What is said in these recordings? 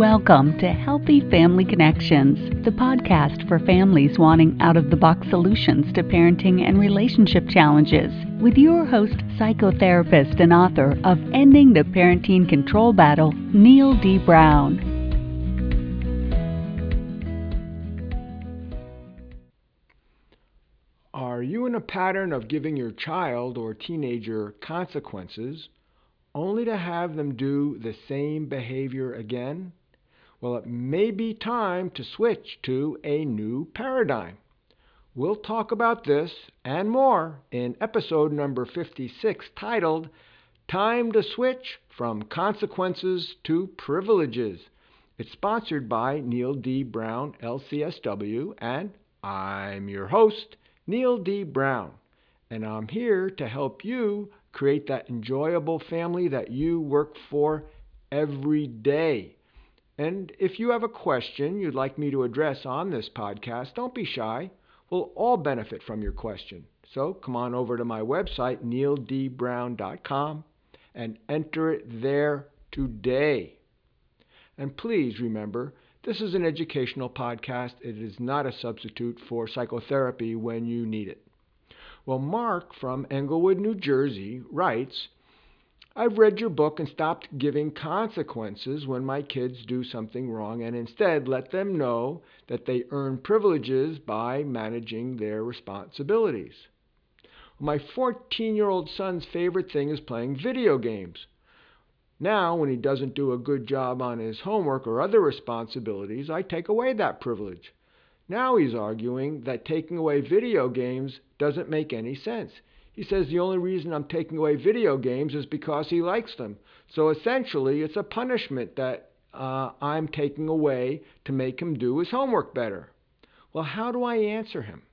Welcome to Healthy Family Connections, the podcast for families wanting out-of-the-box solutions to parenting and relationship challenges, with your host, psychotherapist and author of Ending the Parenting Control Battle, Neil D. Brown. Are you in a pattern of giving your child or teenager consequences only to have them do the same behavior again? Well, it may be time to switch to a new paradigm. We'll talk about this and more in episode number 56, titled Time to Switch from Consequences to Privileges. It's sponsored by Neil D. Brown, LCSW, and I'm your host, Neil D. Brown. And I'm here to help you create that enjoyable family that you work for every day. And if you have a question you'd like me to address on this podcast, don't be shy. We'll all benefit from your question. So come on over to my website, neildbrown.com, and enter it there today. And please remember, this is an educational podcast. It is not a substitute for psychotherapy when you need it. Well, Mark from Englewood, New Jersey writes, I've read your book and stopped giving consequences when my kids do something wrong and instead let them know that they earn privileges by managing their responsibilities. My 14-year-old son's favorite thing is playing video games. Now, when he doesn't do a good job on his homework or other responsibilities, I take away that privilege. Now he's arguing that taking away video games doesn't make any sense. He says the only reason I'm taking away video games is because he likes them. So essentially, it's a punishment that I'm taking away to make him do his homework better. Well, how do I answer him?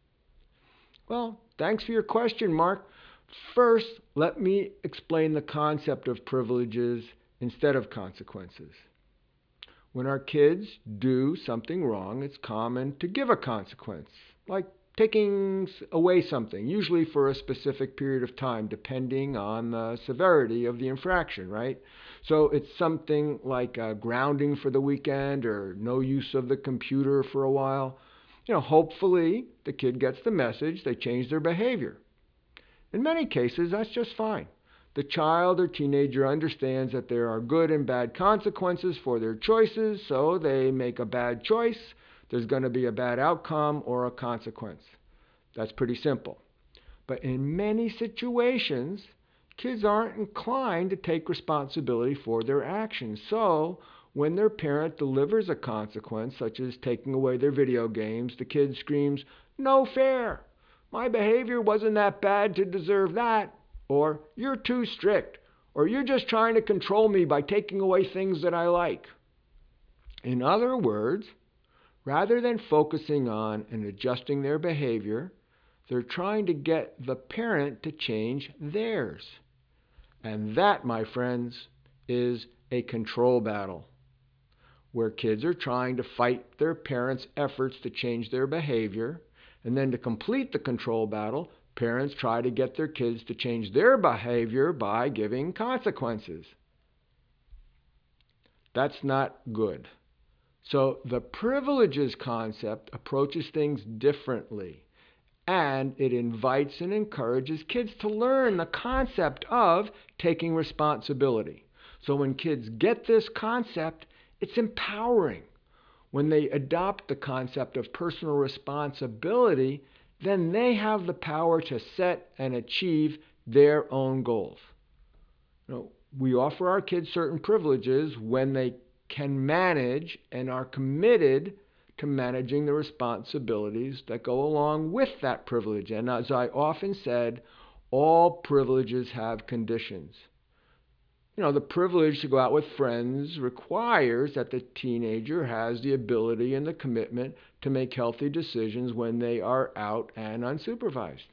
Well, thanks for your question, Mark. First, let me explain the concept of privileges instead of consequences. When our kids do something wrong, it's common to give a consequence, like taking away something, usually for a specific period of time, depending on the severity of the infraction, right? So it's something like grounding for the weekend or no use of the computer for a while. Hopefully the kid gets the message, they change their behavior. In many cases, that's just fine. The child or teenager understands that there are good and bad consequences for their choices, so they make a bad choice. There's going to be a bad outcome or a consequence. That's pretty simple. But in many situations, kids aren't inclined to take responsibility for their actions. So when their parent delivers a consequence, such as taking away their video games, the kid screams, "No fair! My behavior wasn't that bad to deserve that." Or, "You're too strict." Or, "You're just trying to control me by taking away things that I like." In other words, rather than focusing on and adjusting their behavior, they're trying to get the parent to change theirs. And that, my friends, is a control battle, where kids are trying to fight their parents' efforts to change their behavior, and then to complete the control battle, parents try to get their kids to change their behavior by giving consequences. That's not good. So the privileges concept approaches things differently, and it invites and encourages kids to learn the concept of taking responsibility. So when kids get this concept, it's empowering. When they adopt the concept of personal responsibility, then they have the power to set and achieve their own goals. We offer our kids certain privileges when they can manage and are committed to managing the responsibilities that go along with that privilege. And as I often said, all privileges have conditions. The privilege to go out with friends requires that the teenager has the ability and the commitment to make healthy decisions when they are out and unsupervised.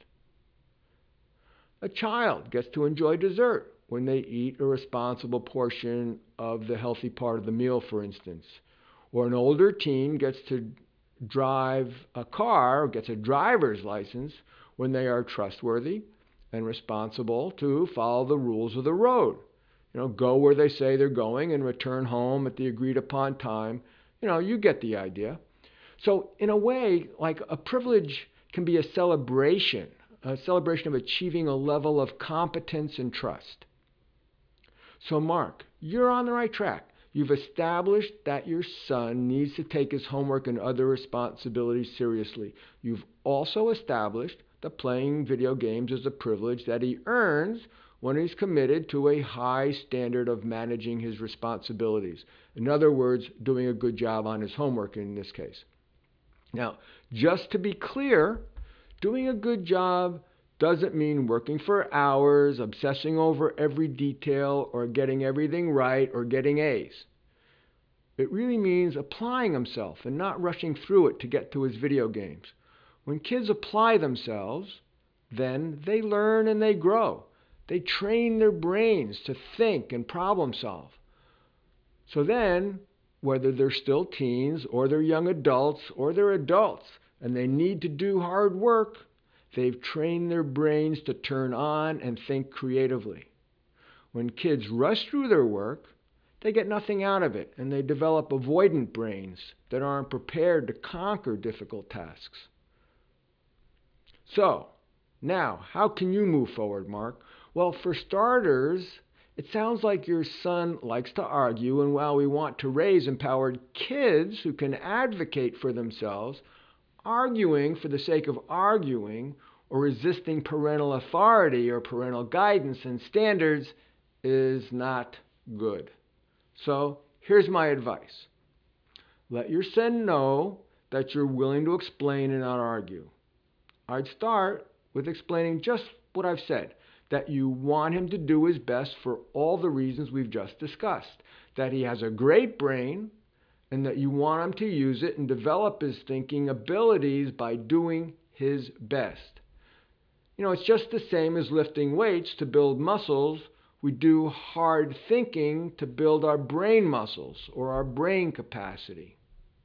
A child gets to enjoy dessert when they eat a responsible portion of the healthy part of the meal, for instance. Or an older teen gets to drive a car, or gets a driver's license, when they are trustworthy and responsible to follow the rules of the road. go where they say they're going and return home at the agreed upon time. You get the idea. So in a way, like a privilege can be a celebration of achieving a level of competence and trust. So Mark, you're on the right track. You've established that your son needs to take his homework and other responsibilities seriously. You've also established that playing video games is a privilege that he earns when he's committed to a high standard of managing his responsibilities. In other words, doing a good job on his homework in this case. Now, just to be clear, doing a good job doesn't mean working for hours, obsessing over every detail, or getting everything right, or getting A's. It really means applying himself and not rushing through it to get to his video games. When kids apply themselves, then they learn and they grow. They train their brains to think and problem solve. So then, whether they're still teens, or they're young adults, or they're adults, and they need to do hard work, they've trained their brains to turn on and think creatively. When kids rush through their work, they get nothing out of it, and they develop avoidant brains that aren't prepared to conquer difficult tasks. So, now, how can you move forward, Mark? Well, for starters, it sounds like your son likes to argue, and while we want to raise empowered kids who can advocate for themselves, arguing for the sake of arguing or resisting parental authority or parental guidance and standards is not good. So here's my advice. Let your son know that you're willing to explain and not argue. I'd start with explaining just what I've said, that you want him to do his best for all the reasons we've just discussed, that he has a great brain, and that you want him to use it and develop his thinking abilities by doing his best. It's just the same as lifting weights to build muscles. We do hard thinking to build our brain muscles or our brain capacity.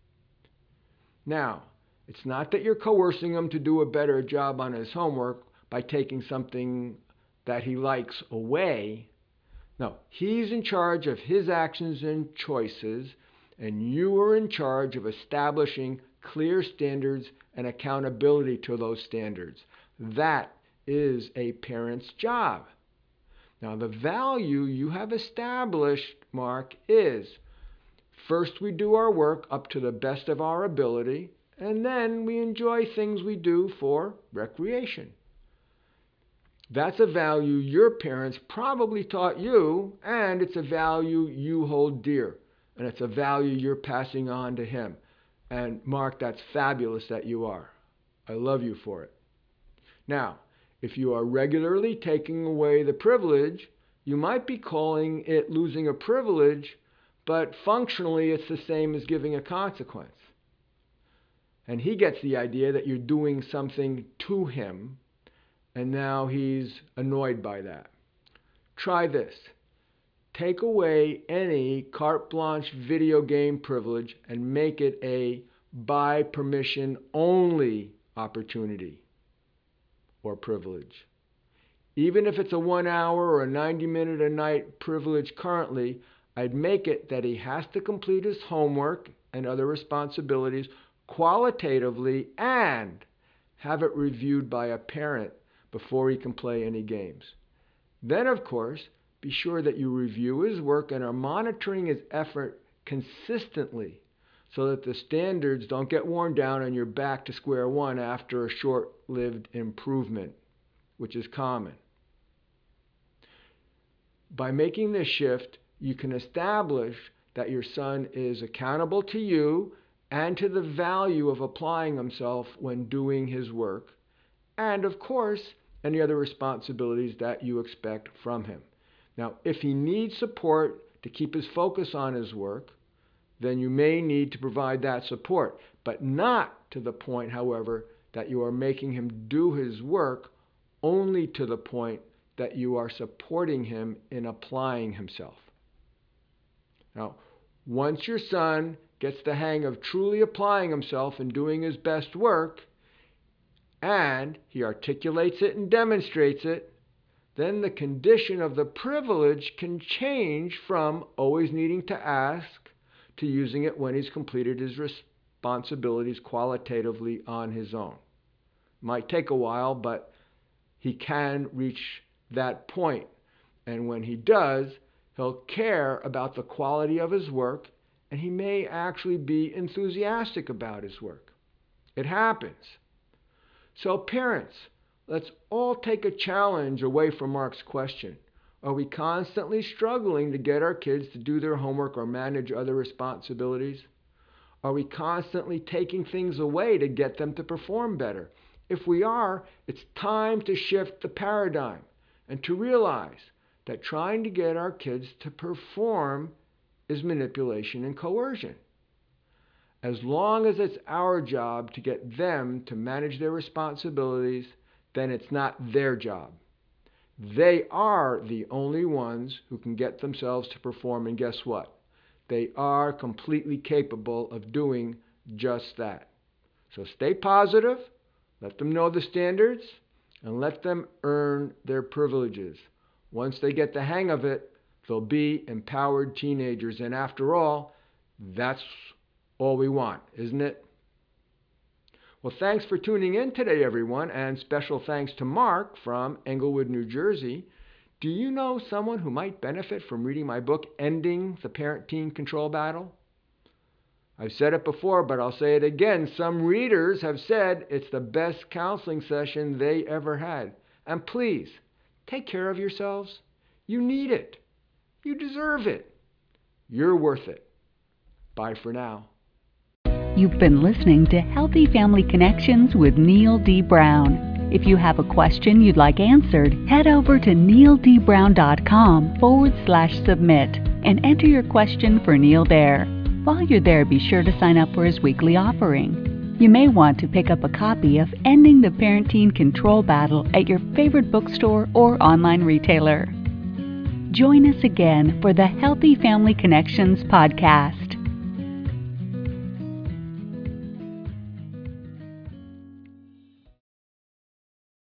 Now, it's not that you're coercing him to do a better job on his homework by taking something that he likes away. No, he's in charge of his actions and choices, and you are in charge of establishing clear standards and accountability to those standards. That is a parent's job. Now, the value you have established, Mark, is first we do our work up to the best of our ability, and then we enjoy things we do for recreation. That's a value your parents probably taught you, and it's a value you hold dear, and it's a value you're passing on to him. And Mark, that's fabulous that you are. I love you for it. Now, if you are regularly taking away the privilege, you might be calling it losing a privilege, but functionally it's the same as giving a consequence. And he gets the idea that you're doing something to him, and now he's annoyed by that. Try this. Take away any carte blanche video game privilege and make it a by permission only opportunity or privilege. Even if it's a 1 hour or a 90-minute a night privilege currently, I'd make it that he has to complete his homework and other responsibilities qualitatively and have it reviewed by a parent before he can play any games. Then, of course, be sure that you review his work and are monitoring his effort consistently so that the standards don't get worn down and you're back to square one after a short-lived improvement, which is common. By making this shift, you can establish that your son is accountable to you and to the value of applying himself when doing his work, and of course, any other responsibilities that you expect from him. Now, if he needs support to keep his focus on his work, then you may need to provide that support, but not to the point, however, that you are making him do his work, only to the point that you are supporting him in applying himself. Now, once your son gets the hang of truly applying himself and doing his best work, and he articulates it and demonstrates it, then the condition of the privilege can change from always needing to ask to using it when he's completed his responsibilities qualitatively on his own. Might take a while, but he can reach that point. And when he does, he'll care about the quality of his work, and he may actually be enthusiastic about his work. It happens. So parents, let's all take a challenge away from Mark's question. Are we constantly struggling to get our kids to do their homework or manage other responsibilities? Are we constantly taking things away to get them to perform better? If we are, it's time to shift the paradigm and to realize that trying to get our kids to perform is manipulation and coercion. As long as it's our job to get them to manage their responsibilities, then it's not their job. They are the only ones who can get themselves to perform, and guess what? They are completely capable of doing just that. So stay positive, let them know the standards, and let them earn their privileges. Once they get the hang of it, they'll be empowered teenagers. And after all, that's all we want, isn't it? Well, thanks for tuning in today, everyone, and special thanks to Mark from Englewood, New Jersey. Do you know someone who might benefit from reading my book, Ending the Parent-Teen Control Battle? I've said it before, but I'll say it again. Some readers have said it's the best counseling session they ever had. And please, take care of yourselves. You need it. You deserve it. You're worth it. Bye for now. You've been listening to Healthy Family Connections with Neil D. Brown. If you have a question you'd like answered, head over to neildbrown.com/submit and enter your question for Neil there. While you're there, be sure to sign up for his weekly offering. You may want to pick up a copy of Ending the Parent-Teen Control Battle at your favorite bookstore or online retailer. Join us again for the Healthy Family Connections podcast.